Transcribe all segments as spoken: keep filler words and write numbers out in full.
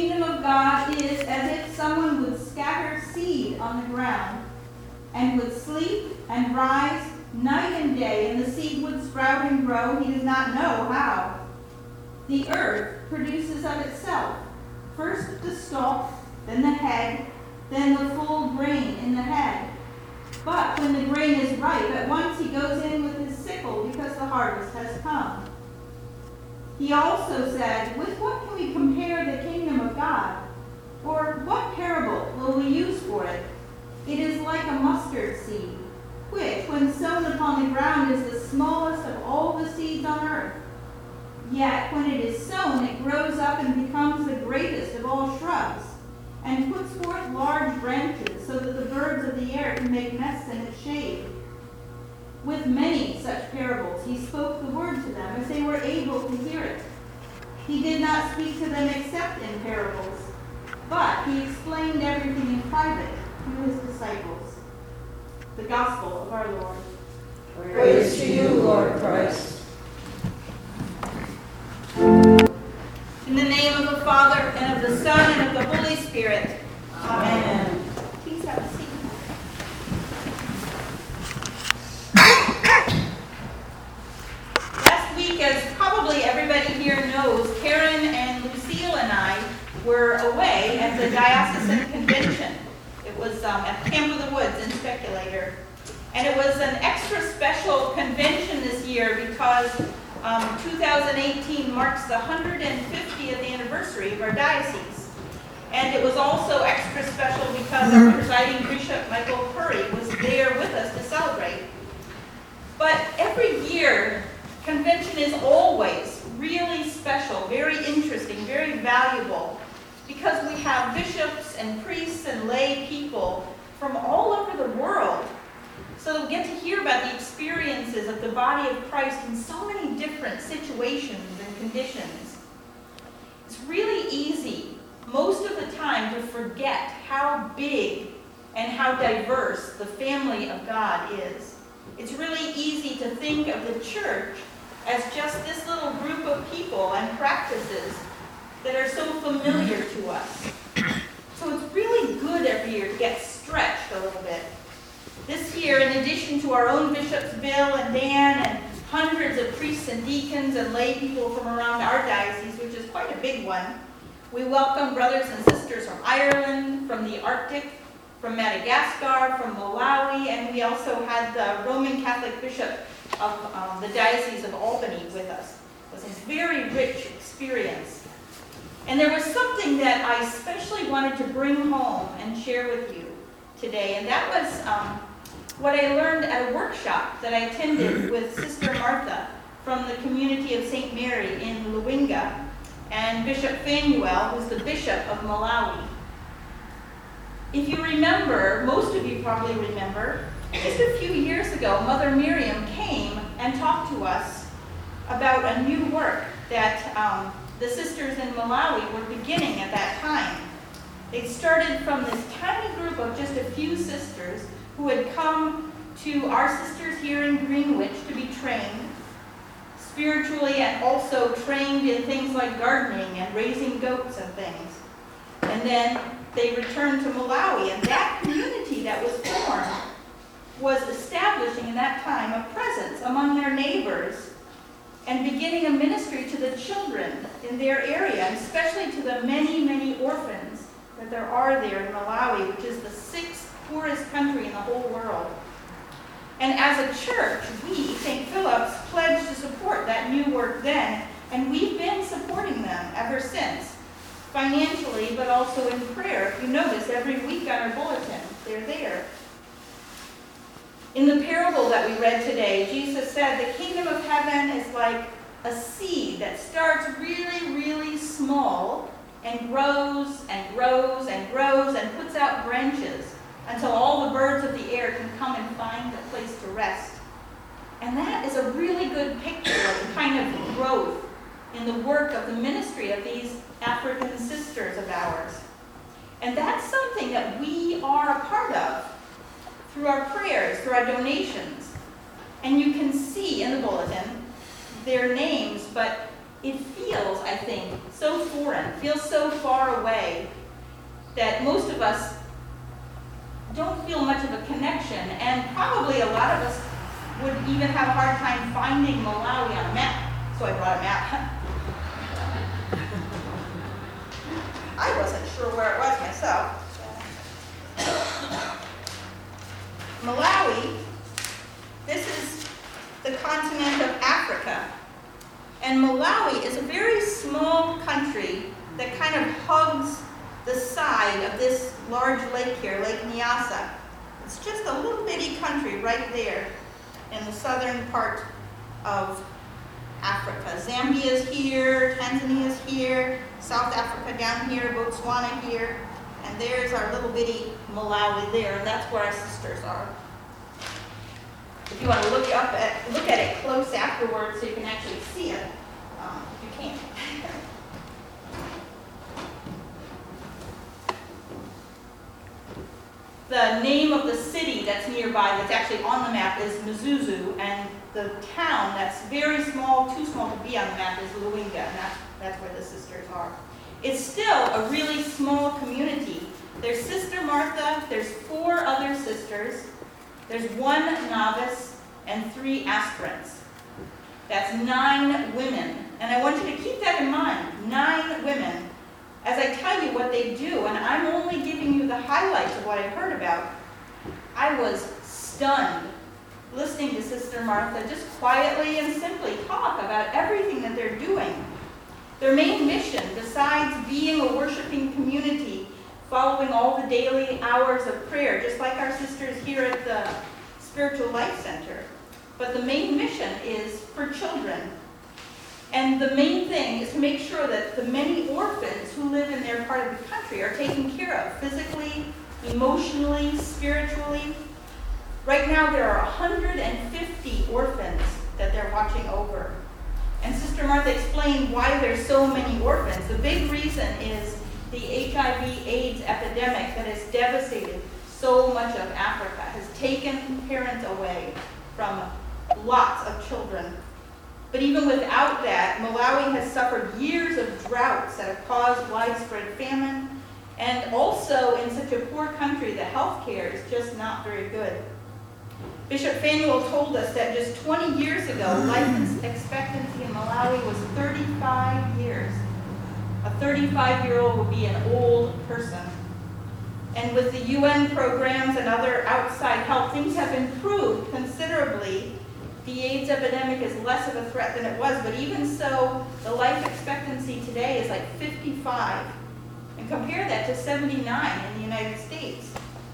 kingdom of God is as if someone would scatter seed on the ground, and would sleep and rise night and day, and the seed would sprout and grow, he does not know how. The earth produces of itself first the stalk, then the head, then the full grain in the head. But when the grain is ripe, at once he goes in with his sickle, because the harvest has come. He also said, with what can we compare the kingdom of God? Or what parable will we use for it? It is like a mustard seed, which, when sown upon the ground, is the smallest of all the seeds on earth. Yet when it is sown, it grows up and becomes the greatest of all shrubs, and puts forth large branches, so that the birds of the air can make nests in its shade. With many such parables he spoke the word to them, as they were able to hear it. He did not speak to them except in parables, but he explained everything in private to his disciples. The Gospel of our Lord. Praise to you, Lord Christ. In the name of the Father, and of the Son, and of the Holy Spirit. Amen. Amen. Please have a seat. Last week, as probably everybody here knows, Karen and Lucille and I were away at the Diocesan Convention. It was um, at Camp of the Woods in Speculator. And it was an extra special convention this year because um, two thousand eighteen marks the one hundred fiftieth anniversary of our diocese. And it was also extra special because our presiding Bishop, Michael Curry, was there with us to celebrate. But every year, convention is always really special, very interesting, very valuable, because we have bishops and priests and lay people from all over the world. So we get to hear about the experiences of the body of Christ in so many different situations and conditions. It's really easy, most of the time, to forget how big and how diverse the family of God is. It's really easy to think of the church as just this little group of people and practices that are so familiar to us. So it's really good every year to get stretched a little bit. This year, in addition to our own bishops, Bill and Dan, and hundreds of priests and deacons and lay people from around our diocese, which is quite a big one, we welcome brothers and sisters from Ireland, from the Arctic, from Madagascar, from Malawi, and we also had the Roman Catholic Bishop of um, the Diocese of Albany with us. It was a very rich experience. And there was something that I especially wanted to bring home and share with you today, and that was um, what I learned at a workshop that I attended with Sister Martha from the community of Saint Mary in Luinga, and Bishop Fanuel, who's the Bishop of Malawi. If you remember, most of you probably remember, just a few years ago, Mother Miriam came and talked to us about a new work that um, the sisters in Malawi were beginning at that time. They started from this tiny group of just a few sisters who had come to our sisters here in Greenwich to be trained spiritually and also trained in things like gardening and raising goats and things. And then they returned to Malawi, and that community that was formed was establishing in that time a presence among their neighbors and beginning a ministry to the children in their area, and especially to the many, many orphans that there are there in Malawi, which is the sixth poorest country in the whole world. And as a church, we, Saint Philip's, pledged to support that new work then, and we've been supporting them ever since, financially, but also in prayer. If you notice, every week on our bulletin, they're there. In the parable that we read today, Jesus said the kingdom of heaven is like a seed that starts really, really small and grows and grows and grows and puts out branches until all the birds of the air can come and find a place to rest. And that is a really good picture of the kind of growth in the work of the ministry of these African sisters of ours. And that's something that we are a part of through our prayers, through our donations. And you can see in the bulletin their names, but it feels, I think, so foreign, feels so far away, that most of us don't feel much of a connection, and probably a lot of us would even have a hard time finding Malawi on a map. So I brought a map. I wasn't sure where it was myself. Malawi, this is the continent of Africa. And Malawi is a very small country that kind of hugs the side of this large lake here, Lake Nyasa. It's just a little bitty country right there in the southern part of Africa. Zambia's here, Tanzania's here, South Africa down here, Botswana here, and there's our little bitty Malawi there, and that's where our sisters are. If you want to look up at look at it close afterwards so you can actually see it, um, you can. The name of the city that's nearby, that's actually on the map, is Mzuzu, and the town that's very small, too small to be on the map, is Luinga, and that's, that's where the sisters are. It's still a really small community. There's Sister Martha, there's four other sisters, there's one novice, and three aspirants. That's nine women, and I want you to keep that in mind, nine women. As I tell you what they do, and I'm only giving you the highlights of what I've heard about, I was stunned listening to Sister Martha just quietly and simply talk about everything that they're doing. Their main mission, besides being a worshiping community, following all the daily hours of prayer, just like our sisters here at the Spiritual Life Center, but the main mission is for children. And the main thing is to make sure that the many orphans who live in their part of the country are taken care of physically, emotionally, spiritually. Right now there are one hundred fifty orphans that they're watching over. And Sister Martha explained why there's so many orphans. The big reason is the H I V AIDS epidemic that has devastated so much of Africa, has taken parents away from lots of children. But even without that, Malawi has suffered years of droughts that have caused widespread famine. And also, in such a poor country, the health care is just not very good. Bishop Fanuel told us that just twenty years ago, life expectancy in Malawi was thirty-five years. A thirty-five-year-old would be an old person. And with the U N programs and other outside help, things have improved considerably. The AIDS epidemic is less of a threat than it was, but even so, the life expectancy today is like fifty-five. And compare that to seventy-nine in the United States.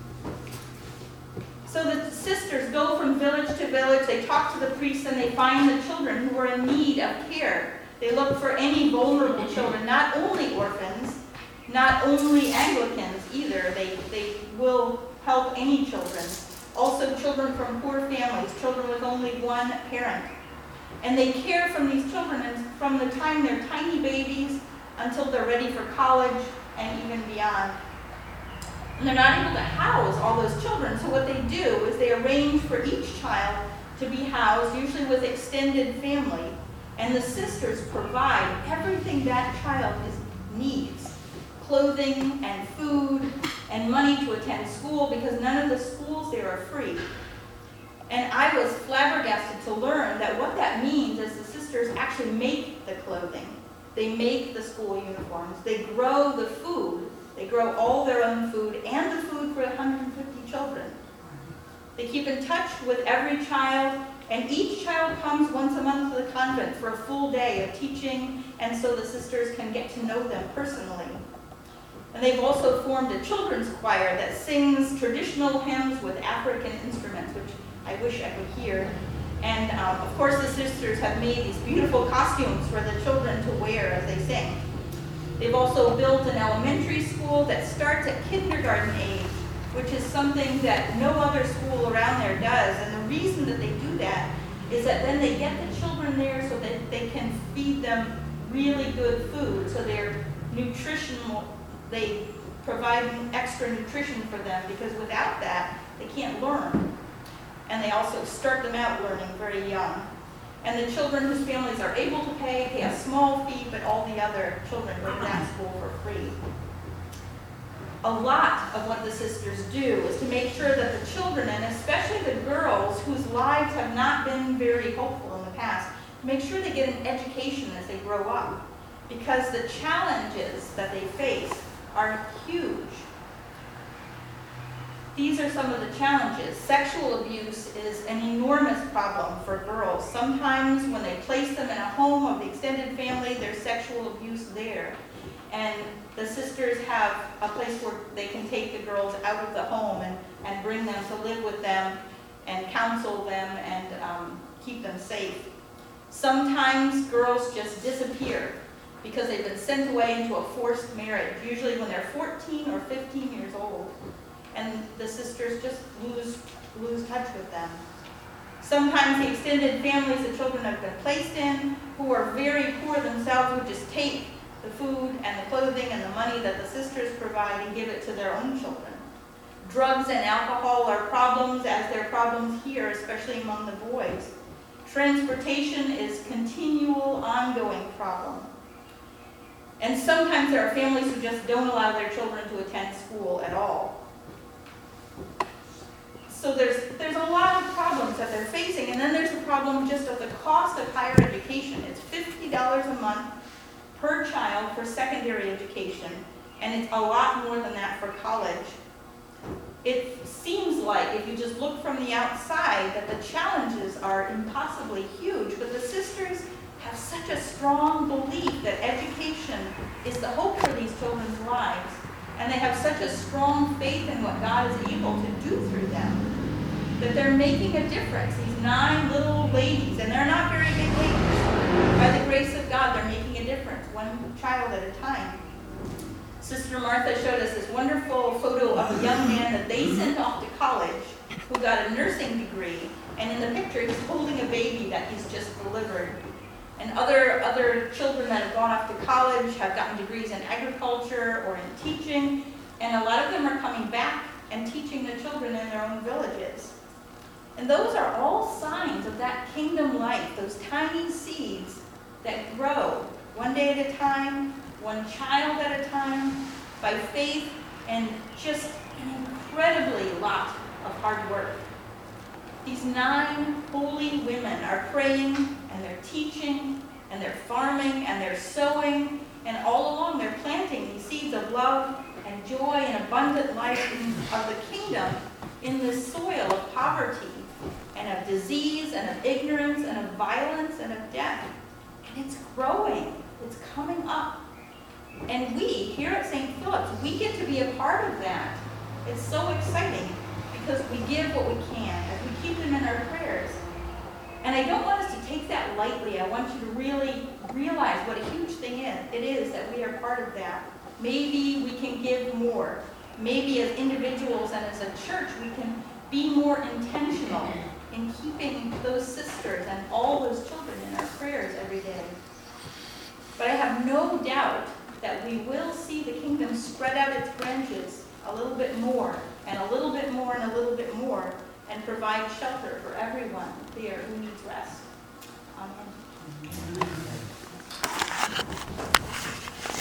So the sisters go from village to village, they talk to the priests, and they find the children who are in need of care. They look for any vulnerable children, not only orphans, not only Anglicans either. They, they will help any children. Also children from poor families, children with only one parent. And they care from these children from the time they're tiny babies until they're ready for college and even beyond. And they're not able to house all those children, so what they do is they arrange for each child to be housed, usually with extended family. And the sisters provide everything that child is, needs. Clothing and food and money to attend school, because none of the schools there are free. And I was flabbergasted to learn that what that means is the sisters actually make the clothing. They make the school uniforms. They grow the food. They grow all their own food and the food for one hundred fifty children. They keep in touch with every child, and each child comes once a month to the convent for a full day of teaching, and so the sisters can get to know them personally. And they've also formed a children's choir that sings traditional hymns with African instruments, which I wish I could hear. And um, of course the sisters have made these beautiful costumes for the children to wear as they sing. They've also built an elementary school that starts at kindergarten age, which is something that no other school around there does. And the reason that they do that is that then they get the children there so that they can feed them really good food. So they're nutritional, they provide extra nutrition for them, because without that, they can't learn. And they also start them out learning very young. And the children whose families are able to pay pay a small fee, but all the other children go to that school for free. A lot of what the sisters do is to make sure that the children, and especially the girls whose lives have not been very hopeful in the past, make sure they get an education as they grow up. Because the challenges that they face are huge. These are some of the challenges. Sexual abuse is an enormous problem for girls. Sometimes when they place them in a home of the extended family, there's sexual abuse there. And the sisters have a place where they can take the girls out of the home and, and bring them to live with them and counsel them and um, keep them safe. Sometimes girls just disappear because they've been sent away into a forced marriage, usually when they're fourteen or fifteen years old. And the sisters just lose, lose touch with them. Sometimes the extended families the children have been placed in, who are very poor themselves, would just take the food and the clothing and the money that the sisters provide and give it to their own children. Drugs and alcohol are problems, as they're problems here, especially among the boys. Transportation is a continual, ongoing problem. And sometimes there are families who just don't allow their children to attend school at all. So there's, there's a lot of problems that they're facing, and then there's the problem just of the cost of higher education. It's fifty dollars a month per child for secondary education, and it's a lot more than that for college. It seems like, if you just look from the outside, that the challenges are impossibly huge, but the sisters have such a strong belief that education is the hope for these children's lives, and they have such a strong faith in what God is able to do through them, that they're making a difference. These nine little ladies, and they're not very big ladies, by the grace of God, they're making a difference, one child at a time. Sister Martha showed us this wonderful photo of a young man that they sent off to college who got a nursing degree, and in the picture he's holding a baby that he's just delivered. And other, other children that have gone off to college have gotten degrees in agriculture or in teaching, and a lot of them are coming back and teaching the children in their own villages. And those are all signs of that kingdom life, those tiny seeds that grow one day at a time, one child at a time, by faith and just an incredibly lot of hard work. These nine holy women are praying, and they're teaching, and they're farming, and they're sowing, and all along they're planting these seeds of love and joy and abundant life in, of the kingdom in this soil of poverty and of disease and of ignorance and of violence and of death. And it's growing. It's coming up. And we, here at Saint Philip's, we get to be a part of that. It's so exciting because we give what we can as we keep them in our prayers. And I don't want us to take that lightly. I want you to really realize what a huge thing it is that we are part of that. Maybe we can give more. Maybe as individuals and as a church, we can be more intentional in keeping those sisters and all those children in our prayers every day. But I have no doubt that we will see the kingdom spread out its branches a little bit more, and a little bit more, and a little bit more, and provide shelter for everyone there who needs rest. Amen.